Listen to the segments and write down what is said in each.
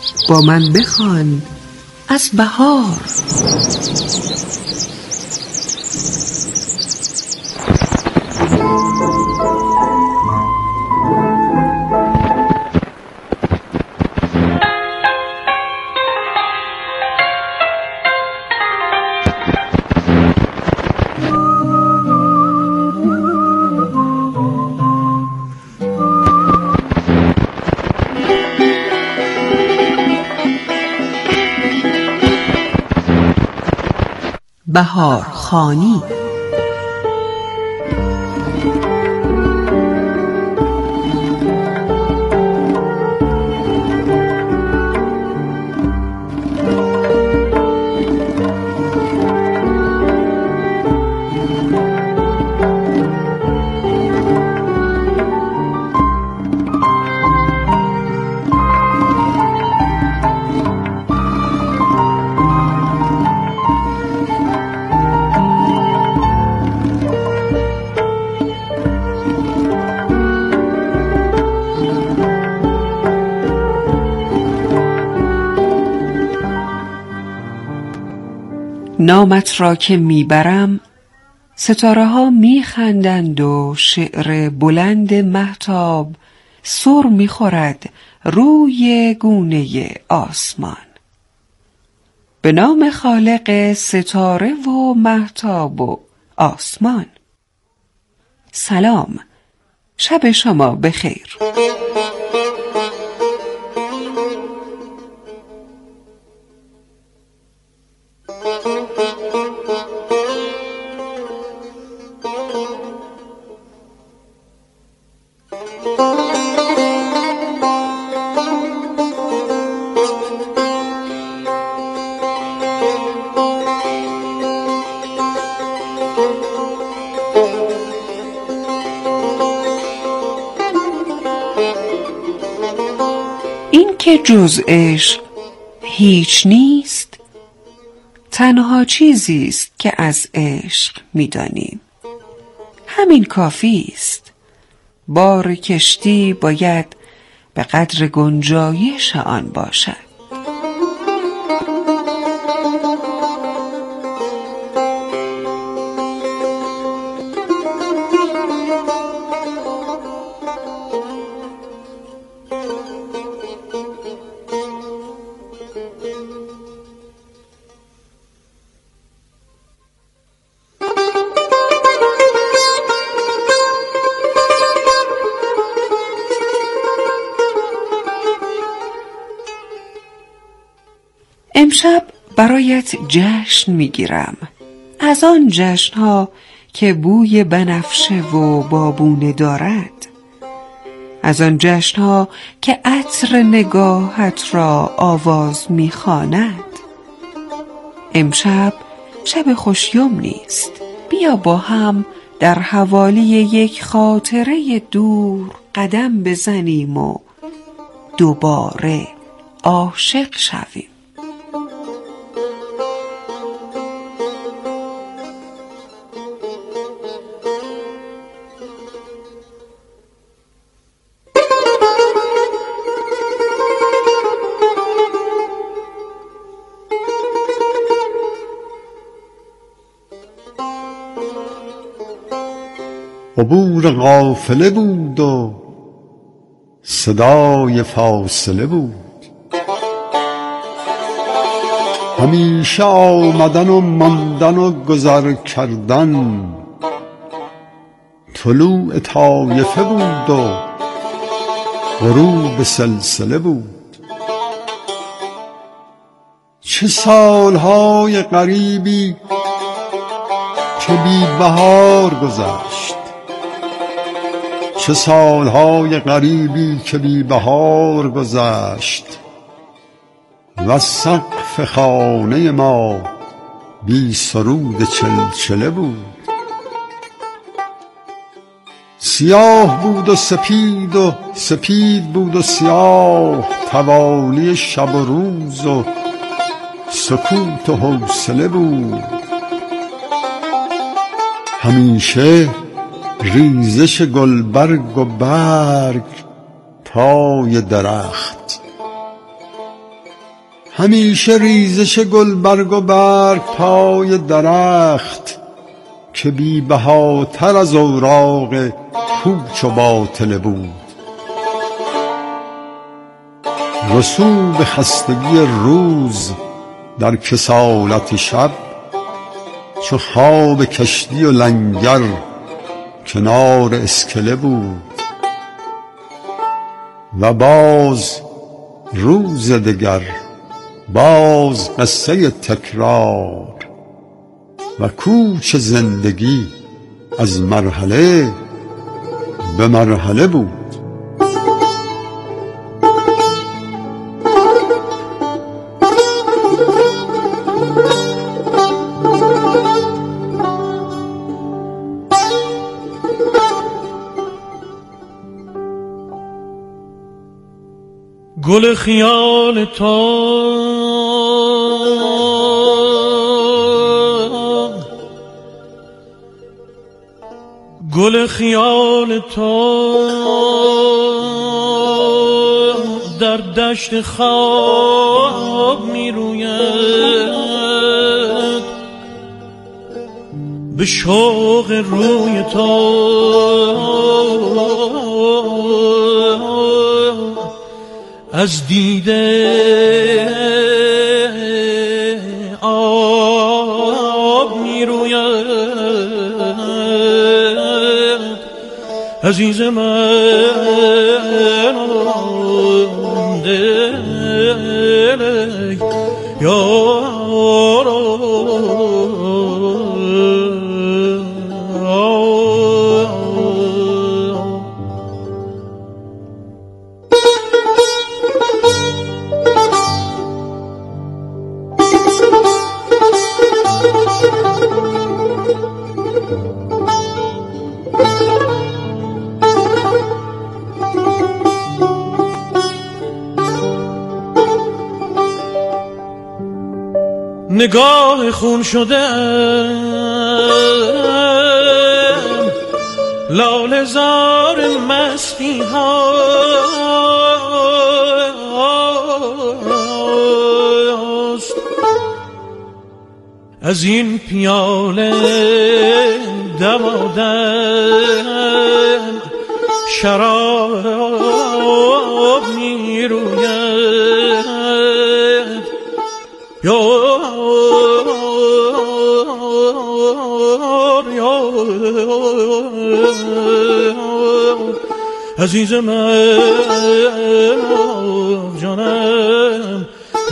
با من بخوان از بهار. بهارخوانی. نامت را که میبرم ستاره ها میخندند و شعر بلند مهتاب سر میخورد روی گونه آسمان. به نام خالق ستاره و مهتاب و آسمان. سلام، شب شما بخیر. این که جز عشق هیچ نیست، تنها چیزی است که از عشق می‌دانیم. همین کافی است. بار کشتی باید به قدر گنجایش آن باشد. امشب برایت جشن میگیرم، از آن جشنها که بوی بنفشه و بابونه دارد، از آن جشنها که عطر نگاهت را آواز میخواند. امشب شب خوشیوم نیست، بیا با هم در حوالی یک خاطره دور قدم بزنیم و دوباره عاشق شویم. عبور قافله بود و صدای فاصله بود، همیشه آمدن و ماندن و گذر کردن. طلوع طایفه بود و غروب سلسله بود. چه سالهای غریبی که بی بهار گذشت، چه سالهای غریبی که بی بهار گذشت و سقف خانه ما بی سرود چلچله بود. سیاه بود و سپید و سپید بود و سیاه، توالی شب و روز و سکوت و حوصله بود. همیشه ریزش گلبرگ و برگ پای درخت، همیشه ریزش گل برگ و برگ پای درخت که بی بهاتر از اوراق پوچ و باطل بود. رسوب خستگی روز در کسالت شب چو خواب کشتی و لنگر کنار اسکله بود. و باز روز دگر، باز قصه تکرار و کوچ زندگی از مرحله به مرحله بود. گل خیال تو گل خیال تو در دشت خواب می روید، به شوق روی تو از دیده آب می روید. عزیز من دل یارو نگاه خون شده لاله زار مستی هاست. از این پیاله دمادم شراب می روید. عزیز من جانم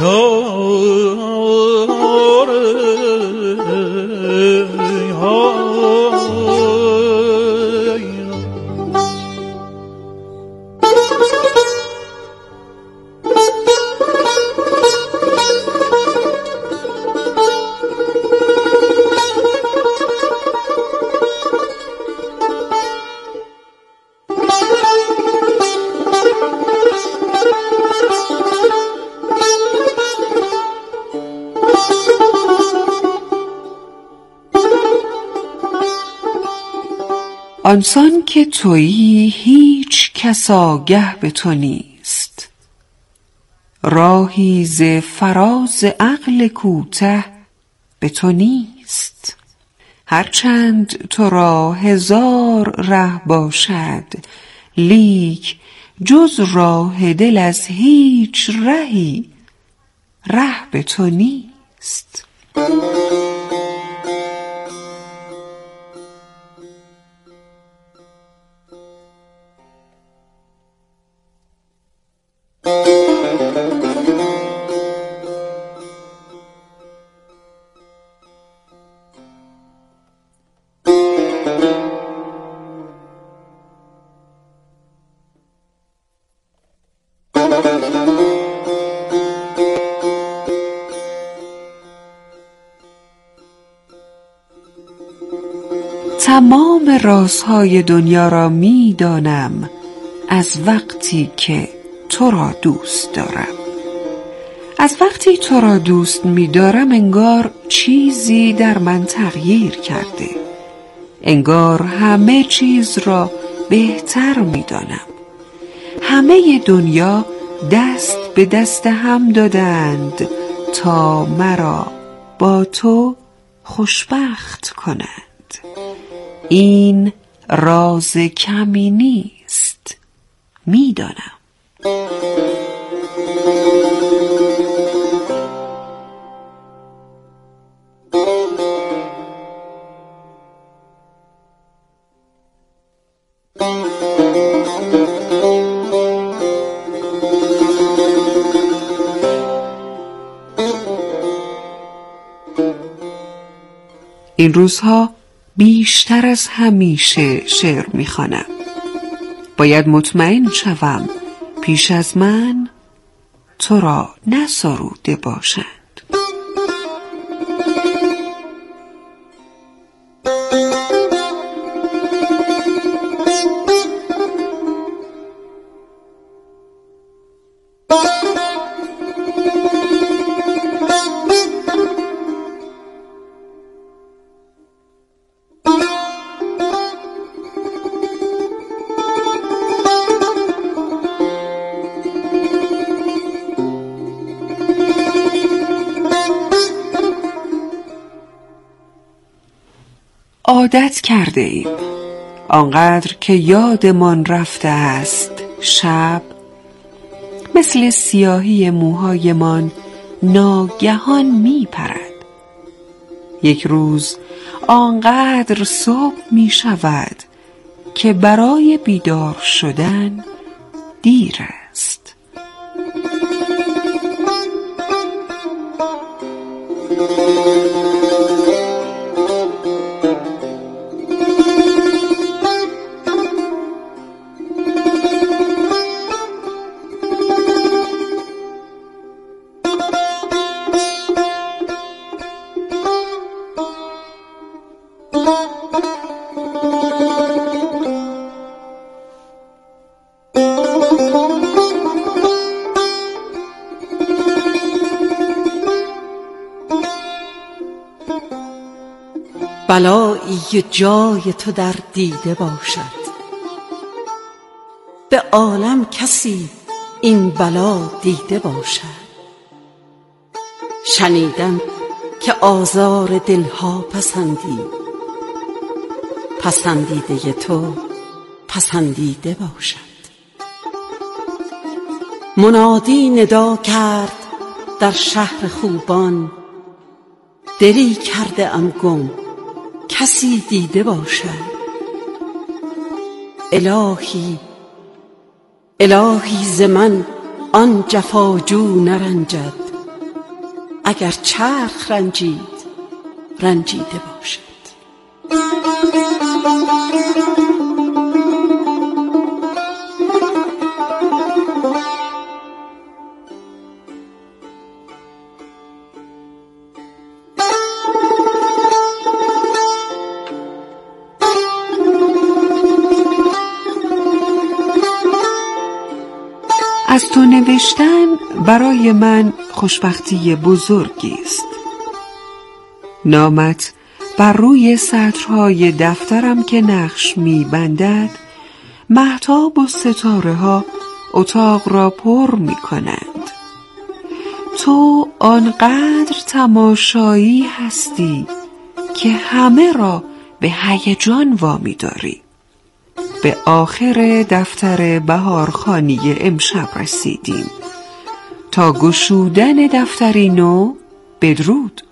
آنسان که تویی هیچ کس آگه به تو نیست، راهی ز فراز عقل کوته به تو نیست. هرچند تو را هزار ره باشد، لیک جز راه دل از هیچ رهی ره به تو نیست. تمام رازهای دنیا را می دانم از وقتی که تو را دوست دارم. از وقتی تو را دوست می دارم انگار چیزی در من تغییر کرده. انگار همه چیز را بهتر می دانم. همه دنیا دست به دست هم دادند تا مرا با تو خوشبخت کنند. این راز کمی نیست، میدانم. این روزها بیشتر از همیشه شعر میخوانم. باید مطمئن شوم پیش از من تو را نسروده باشند. عادت کرده ایم آنقدر که یادمان رفته است شب مثل سیاهی موهایمان ناگهان می پرد. یک روز آنقدر صبح می شود که برای بیدار شدن دیر است. بلایی جای تو در دیده باشد، به عالم کسی این بلا دیده باشد. شنیدم که آزار دلها پسندی، پسندیده تو پسندیده باشد. منادی ندا کرد در شهر خوبان، دلی کرده ام گم کسی دیده باشد. الهی الهی ز من آن جفاجو نرنجد، اگر چرخ رنجید رنجیده باشد. از تو نوشتن برای من خوشبختی بزرگی است. نامت بر روی سطرهای دفترم که نقش می بندد، مهتاب و ستاره ها اتاق را پر می کنند. تو آنقدر تماشایی هستی که همه را به هیجان وامی داری. به آخر دفتر بهارخوانی امشب رسیدیم. تا گشودن دفتری نو بدرود.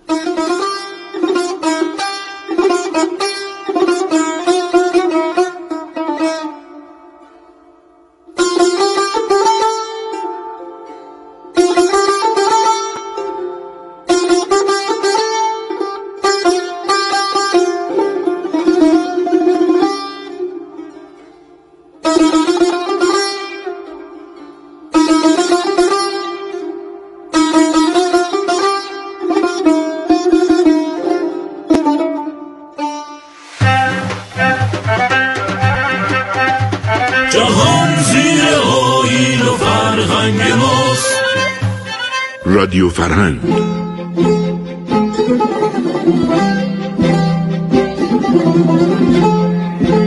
جهان زیر آیین و فرهنگ ماست. رادیو فرهنگ.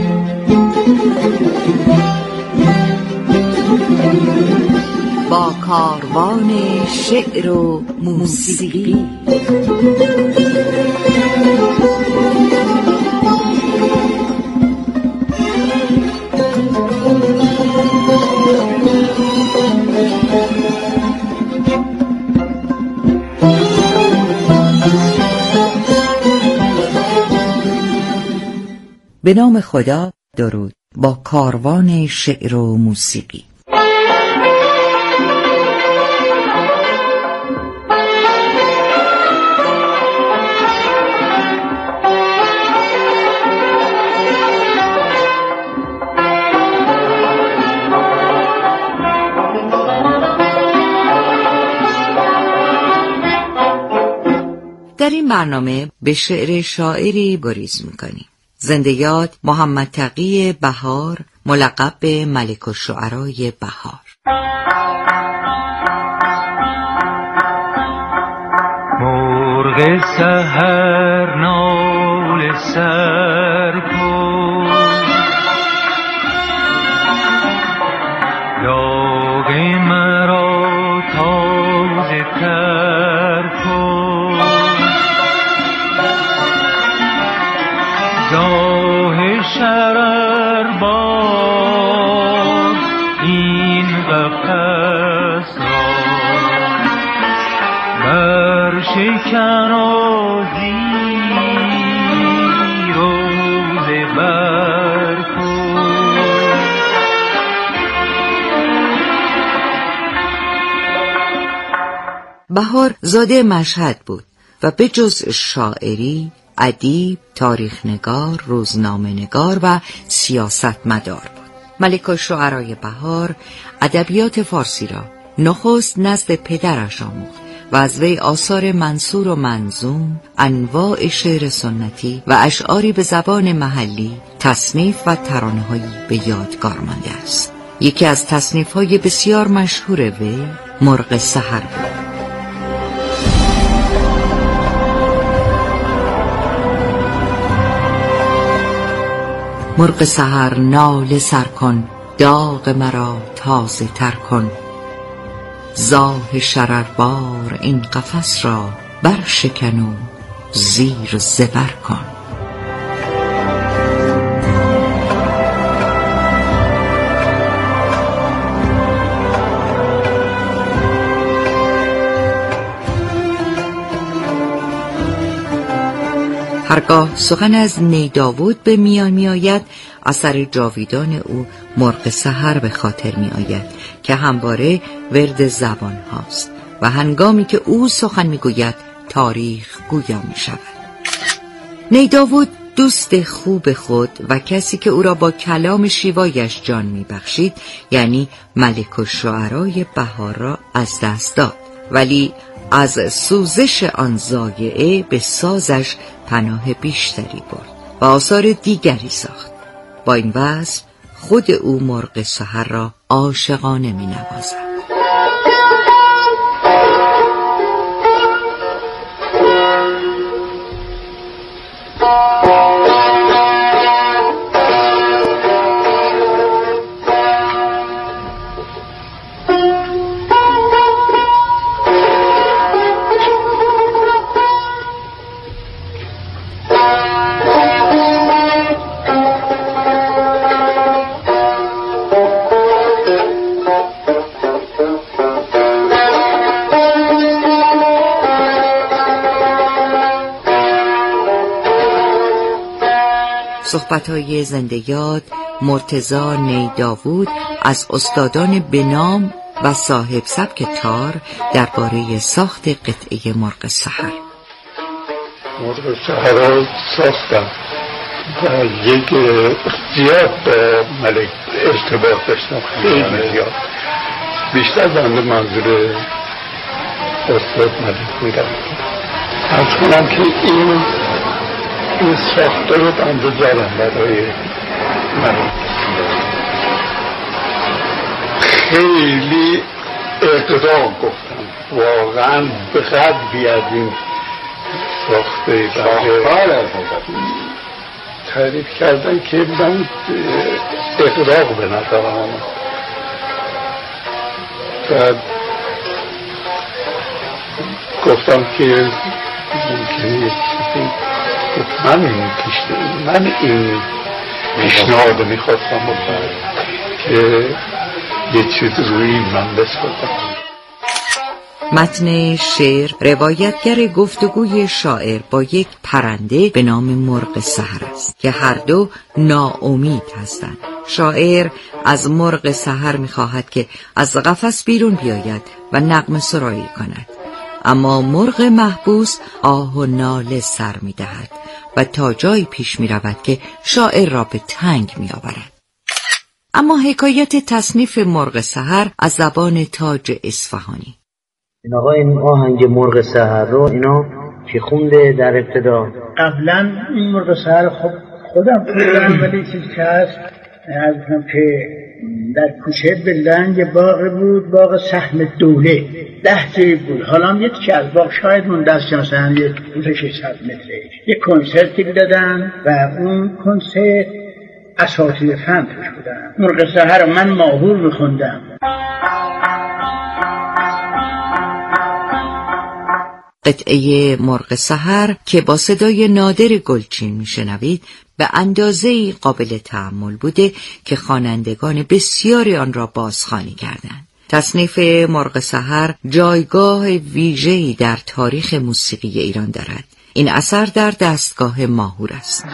با کاروان شعر و موسیقی. به نام خدا. درود. با کاروان شعر و موسیقی. در این برنامه به شعر شاعری گریز می‌کنیم. زنده یاد محمد تقی بهار، ملقب به ملک الشعرای بهار. مرغ سحر ناله سر کن، داغ مرا تازه تر کن، گاه شرر باد این قفس را، بر شکن و زیر و زبر کن. بهار زاده مشهد بود و به جز شاعری، ادیب، تاریخنگار، روزنامه‌نگار و سیاستمدار بود. ملک الشعرای بهار ادبیات فارسی را نخست نزد پدرش آموخت و از وی آثار منثور و منظوم، انواع شعر سنتی و اشعاری به زبان محلی، تصنیف و ترانه‌هایی به یادگار مانده است. یکی از تصنیف‌های بسیار مشهور وی مرغ سحر بود. مرغ سحر ناله سر کن، داغ مرا تازه تر کن، زاه شرربار این قفس را برشکن و زیر زبر کن. هرگاه سخن از نیداود به میان می آید، اثر جاویدان او مرغ سحر به خاطر می آید که همواره ورد زبان هاست و هنگامی که او سخن می گوید تاریخ گویا می شود. نیداود دوست خوب خود و کسی که او را با کلام شیوایش جان می بخشید، یعنی ملک الشعرای بهار را از دست داد، ولی از سوزش آن ضایعه به سازش پناه بیشتری برد و آثار دیگری ساخت. با این وصف خود او مرغ سحر را عاشقانه می نوازد. صحبت‌های زنده یاد مرتضی نیداود از استادان بنام و صاحب سبک تار درباره ساخت قطعه مرغ سحر. مرغ سحر را ساختم و یک زیاد با ملک ارتباط داشتم، خیلی زیاد، بیشتر بنده منظور استاد ملک بودم. از کنم که این ساخته رو بنده دارم برای من. خیلی اقتدار گفتم، واقعا به قدری از این ساخته تعریف کردن که من اقتدار به نظرم آمد. گفتم که ممکنه من این پیشنهاد میخواستم بکنم که یه چیز روی من بسازم. متن شعر روایتگر گفتگوی شاعر با یک پرنده به نام مرغ سحر است که هر دو ناامید هستند. شاعر از مرغ سحر می‌خواهد که از قفس بیرون بیاید و نغمه سرایی کند، اما مرغ محبوس آه و ناله سر می‌دهد و تا جایی پیش می‌رود که شاعر را به تنگ می‌آورد. اما حکایت تصنیف مرغ سحر از زبان تاج اصفهانی. این آقا این آهنگ مرغ سحر رو اینا که خونده در ابتدا؟ قبلا این مرغ سحر خودم خوندم، ولی چیز که هست از که در کوچه بلند باغ بود، باغ سهم دوله 10 جای بود. حالا یکی از باغ شاید من دست مثلا یه 600 متره یه کنسرتی دادن و اون کنسرت اساتید فن توش بودن. مرغ سحر من ماهور میخوندم. قطعه مرغ سحر که با صدای نادر گلچین میشنوید به اندازه‌ای قابل تأمل بوده که خوانندگان بسیاری آن را بازخوانی کردند. تصنیف مرغ سحر جایگاه ویژه‌ای در تاریخ موسیقی ایران دارد. این اثر در دستگاه ماهور است.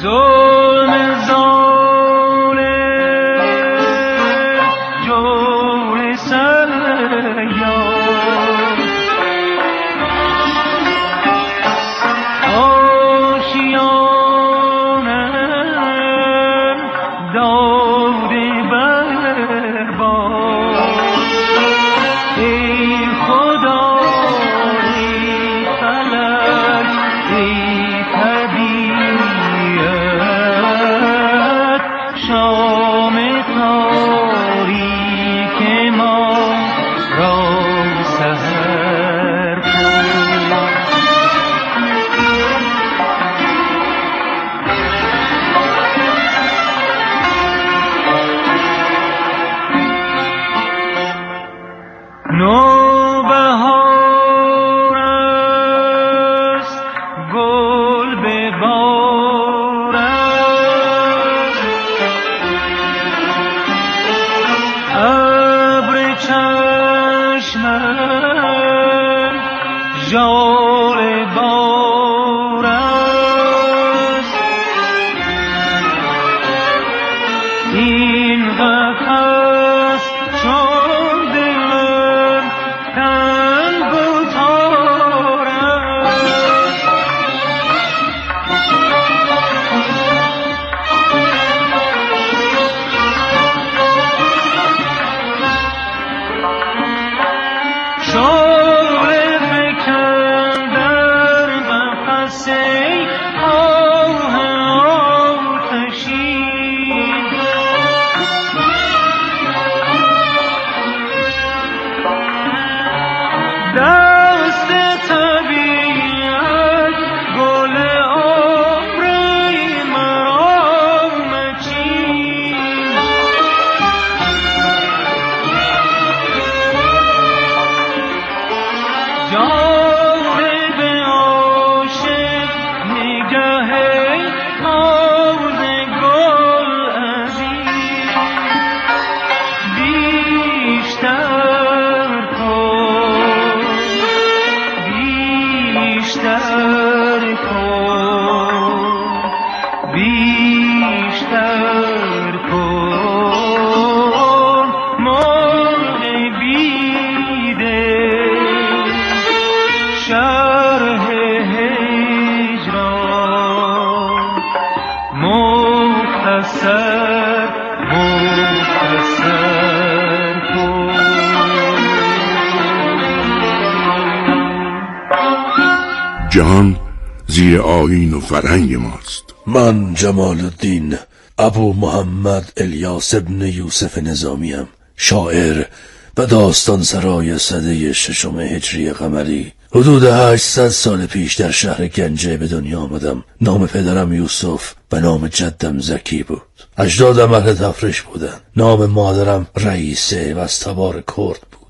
جهان زیر آیین و فرهنگ ماست. من جمال الدین ابو محمد الیاس ابن یوسف نظامیم، شاعر و داستان سرای سده 6 هجری قمری. حدود 800 سال پیش در شهر گنجه به دنیا آمدم. نام پدرم یوسف و نام جدم زکی بود. اجدادم اهل تفریش بودن. نام مادرم رئیسه و از تبار کرد بود.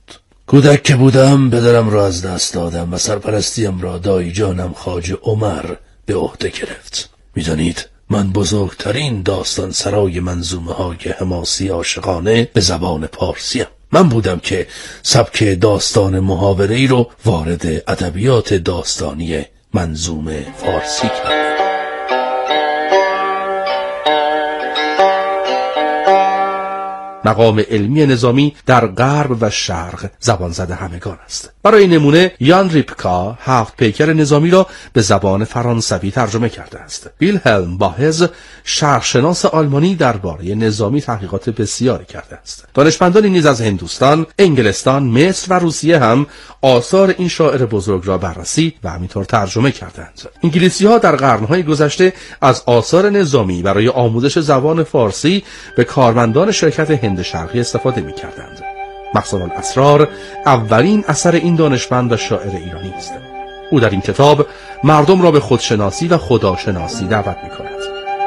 کودک که بودم پدرم را از دست دادم و سرپرستیم را دایی جانم خواجه عمر به عهده گرفت. میدانید من بزرگترین داستان سرای منظومه های حماسی عاشقانه به زبان پارسیم. من بودم که سبک داستان محاوره‌ای رو وارد ادبیات داستانی منظومه فارسی کردم. مقام علمی نظامی در غرب و شرق زبان زده همگان است. برای نمونه یان ریپکا 7 پیکر نظامی را به زبان فرانسوی ترجمه کرده است. ویلهلم باهز شرقشناس آلمانی درباره نظامی تحقیقات بسیاری کرده است. دانشمندانی نیز از هندوستان، انگلستان، مصر و روسیه هم آثار این شاعر بزرگ را بررسی و همینطور ترجمه کردند. انگلیسی‌ها در قرن‌های گذشته از آثار نظامی برای آموزش زبان فارسی به کارمندان شرکت هند شرقی استفاده می‌کردند. مخزن الاسرار اولین اثر این دانشمند و شاعر ایرانی است. او در این کتاب مردم را به خودشناسی و خداشناسی دعوت می‌کند.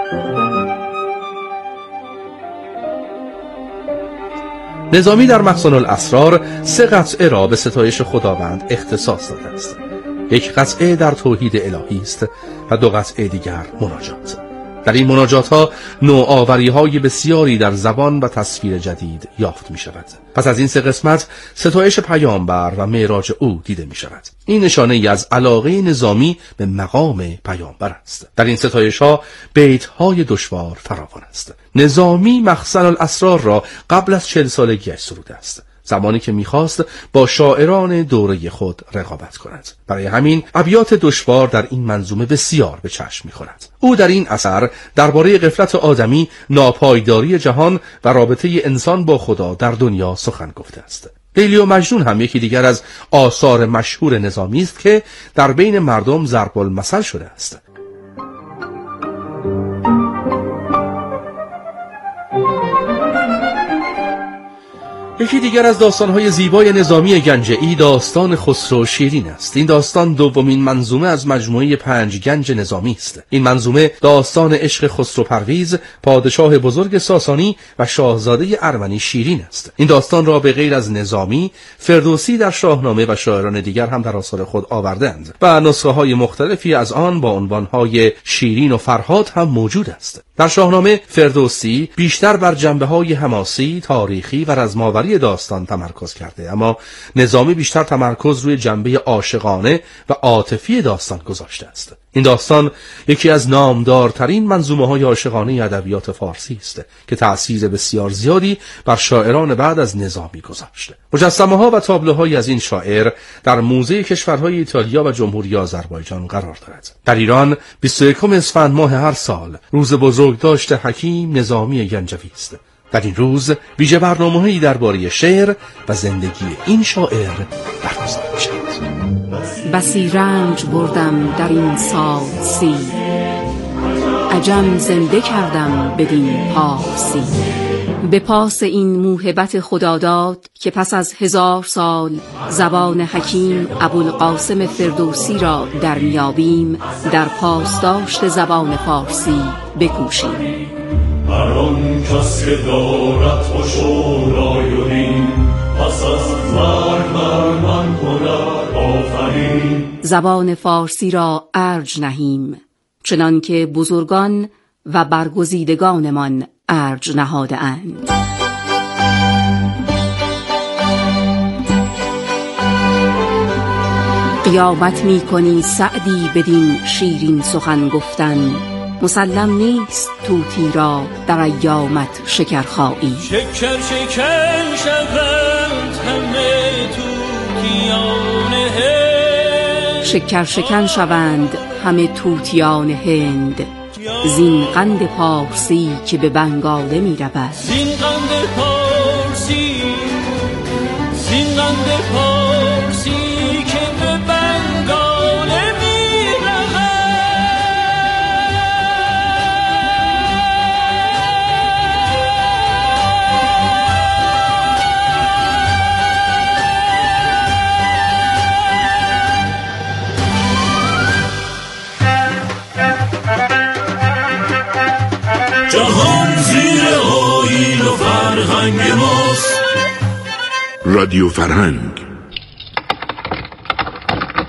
نظامی در مخزن الاسرار 3 قطعه را به ستایش خداوند اختصاص داده است. 1 قطعه در توحید الهی است و 2 قطعه دیگر مناجات. در این مناجات ها نوآوری های بسیاری در زبان و تصویر جدید یافت می شود. پس از این 3 قسمت ستایش پیامبر و معراج او دیده می شود. این نشانه ای از علاقه نظامی به مقام پیامبر است. در این ستایش ها بیت های دشوار فراوان است. نظامی مخزن الاسرار را قبل از 40 سالگیش سروده است، زمانی که می‌خواست با شاعران دوره خود رقابت کند. برای همین ابیات دشوار در این منظومه بسیار به چشم می‌خورد. او در این اثر درباره غفلت آدمی، ناپایداری جهان و رابطه انسان با خدا در دنیا سخن گفته است. لیلی و مجنون هم یکی دیگر از آثار مشهور نظامی است که در بین مردم ضرب المثل شده است. یکی دیگر از داستان‌های زیبای نظامی گنجعی داستان خسرو شیرین است. این داستان دومین منظومه از مجموعه 5 گنج نظامی است. این منظومه داستان عشق خسرو پرویز، پادشاه بزرگ ساسانی و شاهزاده ارمنی شیرین است. این داستان را به غیر از نظامی، فردوسی در شاهنامه و شاعران دیگر هم در آثار خود آوردند و نسخه‌های مختلفی از آن با عنوان‌های شیرین و فرهاد هم موجود است. در شاهنامه فردوسی بیشتر بر جنبه‌های حماسی، تاریخی و رزماوری داستان تمرکز کرده، اما نظامی بیشتر تمرکز روی جنبه عاشقانه و عاطفی داستان گذاشته است. این داستان یکی از نامدارترین منظومه‌های عاشقانه ادبیات فارسی است که تأثیر بسیار زیادی بر شاعران بعد از نظامی گذاشته. مجسمه‌ها و تابلوهایی از این شاعر در موزه کشورهای ایتالیا و جمهوری آذربایجان قرار دارد. در ایران 21 اسفند ماه هر سال روز بزرگداشت حکیم نظامی گنجوی است. در این روز ویژه برنامه‌هایی درباره شعر و زندگی این شاعر برگزار می‌شود. بسی رنج بردم در این سال 30، عجم زنده کردم بدین پارسی. به پاس این موهبت خداداد که پس از 1000 سال زبان حکیم ابوالقاسم فردوسی را در میابیم، در پاسداشت زبان فارسی بکوشیم. هر آن کس که دارد خوش و رای پس از مرگ بر من کند آفرین. زبان فارسی را ارج نهیم، چنان که بزرگان و برگزیدگانمان ارج نهاده اند. قیامت می کنی سعدی بدین شیرین سخن گفتن، مسلم نیست طوطی را در ایامت شکرخایی. شکر شکن شوند همه طوطیان هند، شکر شکن شوند همه طوطیان هند، زین قند پارسی که به بنگاله می رود. زین قند پارسی، زین قند پارسی که به بنگاله می رود. جهان زیر آیین و فرهنگ ماست. رادیو فرهنگ